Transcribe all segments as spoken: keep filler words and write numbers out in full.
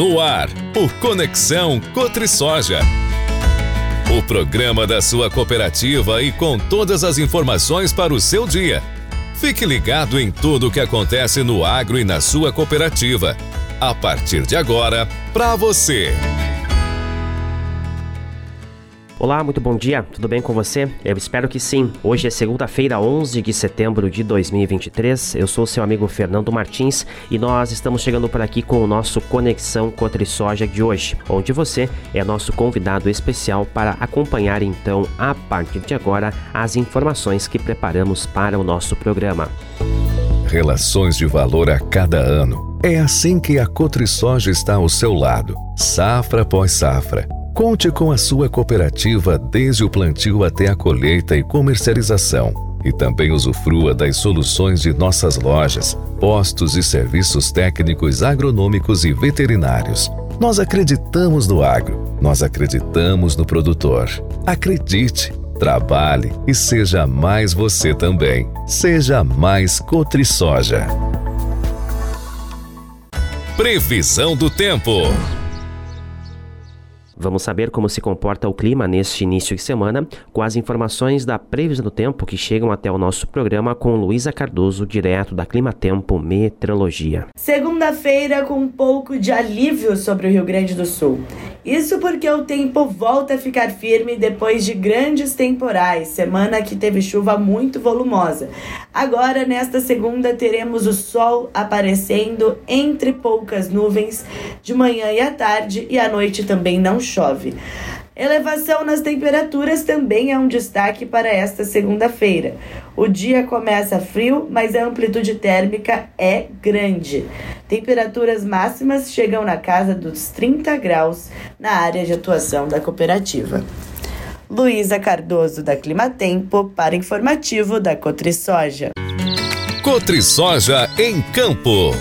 No ar, o Conexão Cotrisoja. O programa da sua cooperativa e com todas as informações para o seu dia. Fique ligado em tudo o que acontece no agro e na sua cooperativa. A partir de agora, para você. Olá, muito bom dia, tudo bem com você? Eu espero que sim. Hoje é segunda-feira, onze de setembro de dois mil e vinte e três. Eu sou seu amigo Fernando Martins e nós estamos chegando por aqui com o nosso Conexão Cotrisoja de hoje, onde você é nosso convidado especial para acompanhar então, a partir de agora, as informações que preparamos para o nosso programa. Relações de valor a cada ano. É assim que a Cotrisoja está ao seu lado, safra após safra. Conte com a sua cooperativa desde o plantio até a colheita e comercialização. E também usufrua das soluções de nossas lojas, postos e serviços técnicos agronômicos e veterinários. Nós acreditamos no agro, nós acreditamos no produtor. Acredite, trabalhe e seja mais você também. Seja mais Cotrisoja. Previsão do tempo. Vamos saber como se comporta o clima neste início de semana com as informações da previsão do tempo que chegam até o nosso programa com Luísa Cardoso, direto da Climatempo Meteorologia. Segunda-feira com um pouco de alívio sobre o Rio Grande do Sul. Isso porque o tempo volta a ficar firme depois de grandes temporais, semana que teve chuva muito volumosa. Agora, nesta segunda, teremos o sol aparecendo entre poucas nuvens de manhã e à tarde, e à noite também não chove. Elevação nas temperaturas também é um destaque para esta segunda-feira. O dia começa frio, mas a amplitude térmica é grande. Temperaturas máximas chegam na casa dos trinta graus na área de atuação da cooperativa. Luísa Cardoso, da Climatempo, para informativo da Cotrisoja. Cotrisoja em Campo.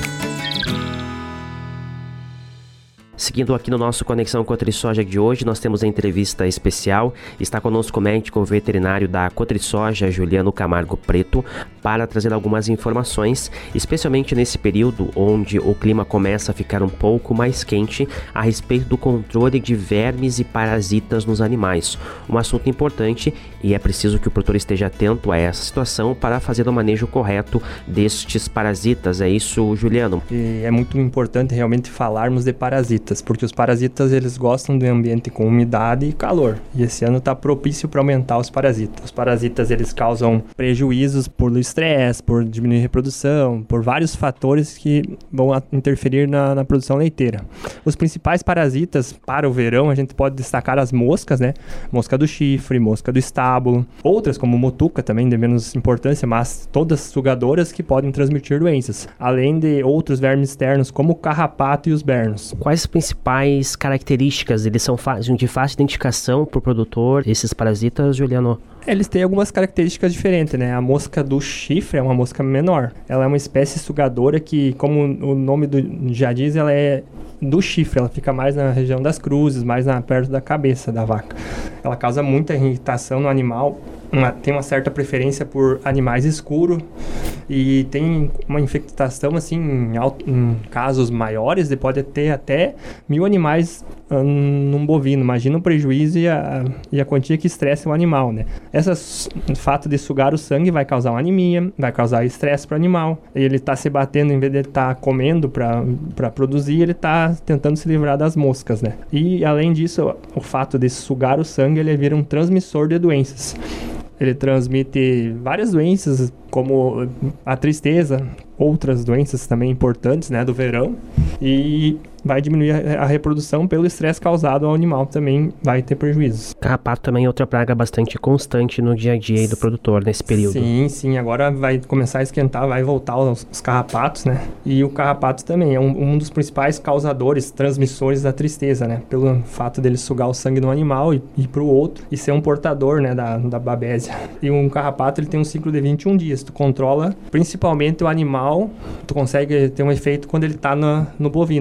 Seguindo aqui no nosso Conexão Cotrisoja de hoje, nós temos a entrevista especial. Está conosco o médico veterinário da Cotrisoja, Juliano Camargo Preto, para trazer algumas informações, especialmente nesse período onde o clima começa a ficar um pouco mais quente, a respeito do controle de vermes e parasitas nos animais. Um assunto importante e é preciso que o produtor esteja atento a essa situação para fazer o manejo correto destes parasitas. É isso, Juliano? E é muito importante realmente falarmos de parasitas, porque os parasitas eles gostam de um ambiente com umidade e calor, e esse ano está propício para aumentar os parasitas. Os parasitas eles causam prejuízos por estresse, por diminuir a reprodução, por vários fatores que vão interferir na, na produção leiteira. Os principais parasitas para o verão, a gente pode destacar as moscas, né? Mosca do chifre, mosca do estábulo, outras como motuca também de menos importância, mas todas sugadoras que podem transmitir doenças, além de outros vermes externos como o carrapato e os bernos. Quais as principais características? Eles são de fácil identificação para o produtor, esses parasitas, Juliano? Eles têm algumas características diferentes, né? A mosca do chifre é uma mosca menor. Ela é uma espécie sugadora que, como o nome do, já diz, ela é do chifre. Ela fica mais na região das cruzes, mais na, perto da cabeça da vaca. Ela causa muita irritação no animal. Uma, tem uma certa preferência por animais escuros e tem uma infectação assim em, alto, em casos maiores, de pode ter até mil animais hum, num bovino. Imagina o prejuízo e a, e a quantia que estressa o animal, né? Esse fato de sugar o sangue vai causar uma anemia, vai causar estresse para o animal. Ele está se batendo, em vez de ele estar tá comendo para produzir, ele está tentando se livrar das moscas, né? E além disso, o fato de sugar o sangue, ele vira um transmissor de doenças. Ele transmite várias doenças, como a tristeza, outras doenças também importantes, né, do verão, e vai diminuir a, a reprodução pelo estresse causado ao animal, também vai ter prejuízos. Carrapato também é outra praga bastante constante no dia a dia do produtor nesse período. Sim, sim, agora vai começar a esquentar, vai voltar os, os carrapatos, né, e o carrapato também é um, um dos principais causadores, transmissores da tristeza, né, pelo fato dele sugar o sangue do animal e ir para o outro, e ser um portador, né, da, da babésia. E um carrapato, ele tem um ciclo de vinte e um dias, tu controla principalmente o animal, tu consegue ter um efeito quando ele está no, no bovino, só que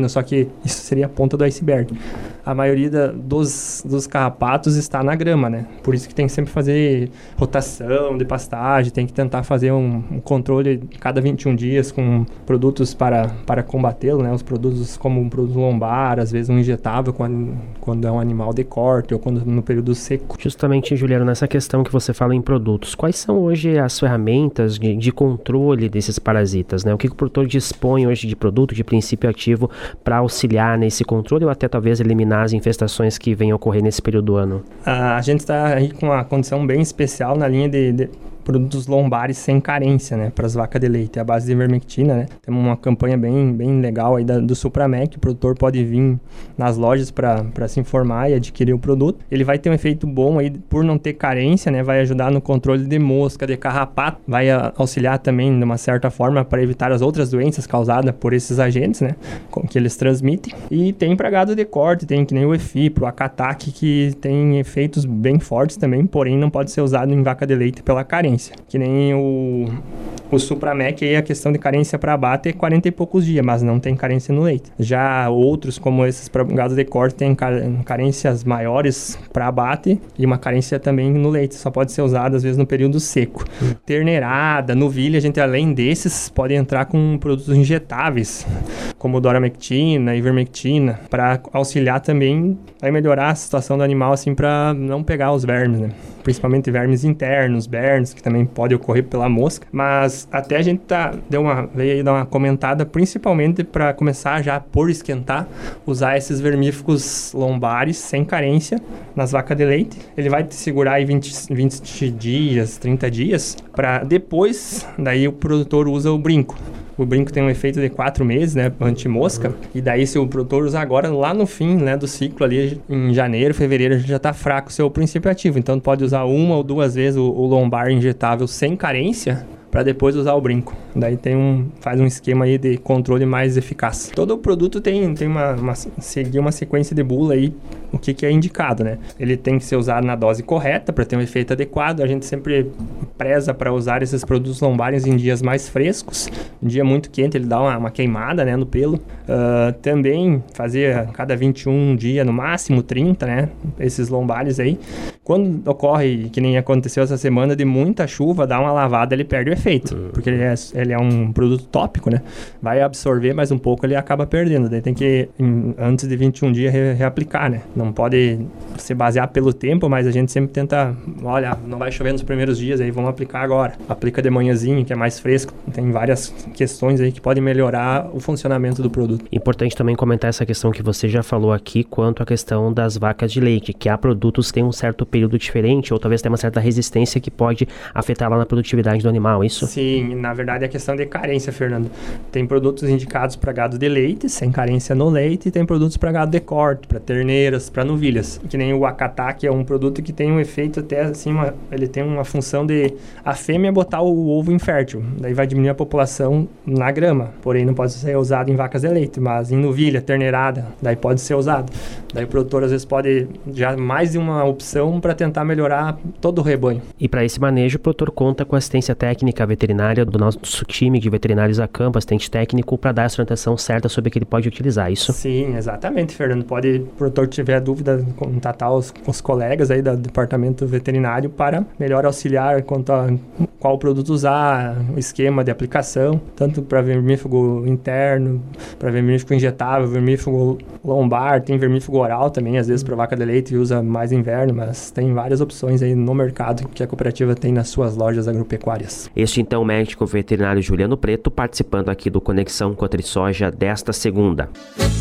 isso seria a ponta do iceberg. A maioria da, dos, dos carrapatos está na grama, né? Por isso que tem que sempre fazer rotação de pastagem, tem que tentar fazer um, um controle cada vinte e um dias com produtos para, para combatê-lo, né? Os produtos como um produto lombar, às vezes um injetável quando, quando é um animal de corte ou quando no período seco. Justamente, Juliano, nessa questão que você fala em produtos, quais são hoje as ferramentas de, de controle desses parasitas, né? O que o produtor dispõe hoje de produto, de princípio ativo, para auxiliar nesse controle ou até talvez eliminar as infestações que venham a ocorrer nesse período do ano? Ah, a gente está aí com uma condição bem especial na linha de, de produtos lombares sem carência, né, para as vacas de leite, a base de ivermectina, né. Temos uma campanha bem, bem legal aí da, do Supramec, o produtor pode vir nas lojas para se informar e adquirir o produto. Ele vai ter um efeito bom aí por não ter carência, né, vai ajudar no controle de mosca, de carrapato, vai a, auxiliar também de uma certa forma para evitar as outras doenças causadas por esses agentes, né, que eles transmitem. E tem para gado de corte, tem que nem o Efipro, o Acatac, que tem efeitos bem fortes também, porém não pode ser usado em vaca de leite pela carência. Que nem o, o Supramec, aí a questão de carência para abate é quarenta e poucos dias, mas não tem carência no leite. Já outros, como esses para gado de corte, tem carências maiores para abate e uma carência também no leite, só pode ser usado às vezes no período seco. Hum. Terneirada, novilha, a gente além desses pode entrar com produtos injetáveis, como doramectina, ivermectina, para auxiliar também, vai melhorar a situação do animal assim para não pegar os vermes, né? Principalmente vermes internos, bernes, que também pode ocorrer pela mosca, mas até a gente tá, deu uma, veio aí dar uma comentada, principalmente para começar já por esquentar, usar esses vermífugos lombares sem carência nas vacas de leite. Ele vai te segurar aí vinte, vinte dias, trinta dias, para depois, daí o produtor usa o brinco. O brinco tem um efeito de quatro meses, né, anti-mosca, uhum. E daí se o produtor usar agora, lá no fim, né, do ciclo ali, em janeiro, fevereiro, já está fraco o seu princípio ativo. Então, pode usar uma ou duas vezes o, o lombar injetável sem carência, para depois usar o brinco. Daí tem um, faz um esquema aí de controle mais eficaz. Todo o produto tem, tem uma, uma, seguir uma sequência de bula aí, o que, que é indicado, né? Ele tem que ser usado na dose correta para ter um efeito adequado. A gente sempre preza para usar esses produtos lombares em dias mais frescos. Um dia muito quente, ele dá uma, uma queimada, né, no pelo. Uh, também fazer a cada vinte e um dias, no máximo trinta, né, esses lombares aí. Quando ocorre, que nem aconteceu essa semana, de muita chuva, dá uma lavada, ele perde o efeito, uhum. Porque ele é, ele é um produto tópico, né? Vai absorver, mas um pouco ele acaba perdendo. Daí tem que, em, antes de vinte e um dias, re, reaplicar, né? Não pode se basear pelo tempo, mas a gente sempre tenta, olha, não vai chover nos primeiros dias, aí vamos aplicar agora. Aplica de manhãzinho, que é mais fresco. Tem várias questões aí que podem melhorar o funcionamento do produto. Importante também comentar essa questão que você já falou aqui, quanto à questão das vacas de leite, que há produtos que têm um certo período diferente, ou talvez tenha uma certa resistência que pode afetar lá na produtividade do animal, isso? Sim, na verdade é questão de carência, Fernando. Tem produtos indicados para gado de leite, sem carência no leite, e tem produtos para gado de corte, para terneiras, para novilhas. Que nem o Acatac, é um produto que tem um efeito até assim, uma, ele tem uma função de a fêmea botar o ovo infértil, daí vai diminuir a população na grama, porém não pode ser usado em vacas de leite, mas em novilha, terneirada, daí pode ser usado. Daí o produtor às vezes pode já mais de uma opção para tentar melhorar todo o rebanho. E para esse manejo, o produtor conta com assistência técnica veterinária do nosso time de veterinários a campo, assistente técnico, para dar a orientação certa sobre o que ele pode utilizar, isso? Sim, exatamente, Fernando. Pode, o produtor tiver dúvida, contatar os, os colegas aí do departamento veterinário para melhor auxiliar quanto a qual produto usar, o esquema de aplicação, tanto para vermífugo interno, para vermífugo injetável, vermífugo lombar, tem vermífugo oral também, às vezes para vaca de leite usa mais inverno, mas tem várias opções aí no mercado que a cooperativa tem nas suas lojas agropecuárias. Este então, o médico veterinário Juliano Preto, participando aqui do Conexão Cotrisoja desta segunda.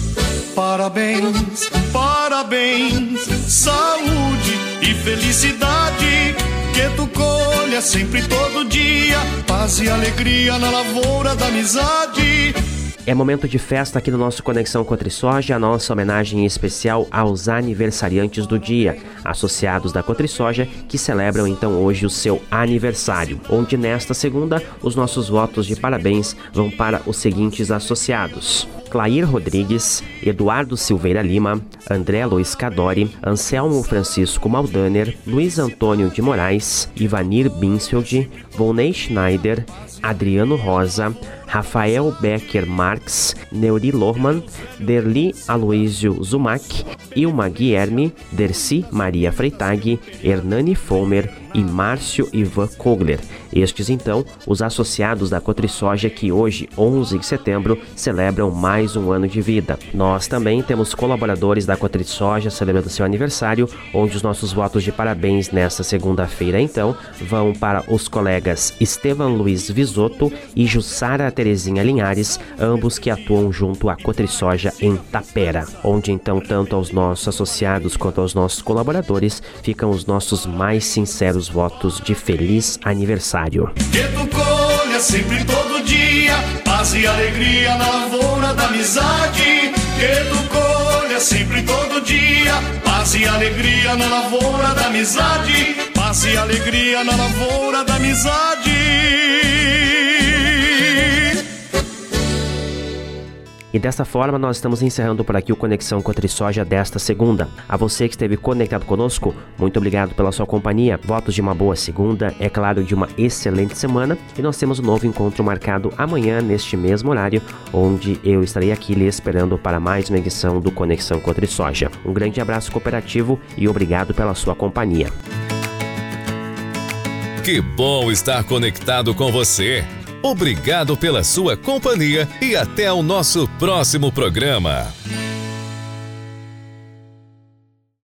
Parabéns, parabéns, saúde e felicidade, que tu colha sempre todo dia, paz e alegria na lavoura da amizade. É momento de festa aqui no nosso Conexão Cotrisoja, a nossa homenagem especial aos aniversariantes do dia, associados da Cotrisoja, que celebram então hoje o seu aniversário, onde nesta segunda os nossos votos de parabéns vão para os seguintes associados: Clair Rodrigues, Eduardo Silveira Lima, André Luiz Cadori, Anselmo Francisco Maldaner, Luiz Antônio de Moraes, Ivanir Binsfeld, Volney Schneider, Adriano Rosa, Rafael Becker Marx, Neuri Lohmann, Derli Aloísio Zumac, Ilma Guilherme, Dercy Maria Freitag, Hernani Fomer e Márcio Ivan Kogler. Estes, então, os associados da Cotrisoja que hoje, onze de setembro, celebram mais um ano de vida. Nós também temos colaboradores da Cotrisoja celebrando seu aniversário, onde os nossos votos de parabéns nesta segunda-feira, então, vão para os colegas Estevam Luiz Visotto e Jussara Terezinha Linhares, ambos que atuam junto à Cotrisoja em Tapera, onde, então, tanto aos nossos associados quanto aos nossos colaboradores, ficam os nossos mais sinceros votos de feliz aniversário. Que tu colha sempre todo dia paz e alegria na lavoura da amizade. Que tu colha sempre todo dia paz e alegria na lavoura da amizade. Paz e alegria na lavoura da amizade. E desta forma nós estamos encerrando por aqui o Conexão Cotrisoja desta segunda. A você que esteve conectado conosco, muito obrigado pela sua companhia. Votos de uma boa segunda, é claro, de uma excelente semana. E nós temos um novo encontro marcado amanhã neste mesmo horário, onde eu estarei aqui lhe esperando para mais uma edição do Conexão Cotrisoja. Um grande abraço cooperativo e obrigado pela sua companhia. Que bom estar conectado com você. Obrigado pela sua companhia e até o nosso próximo programa.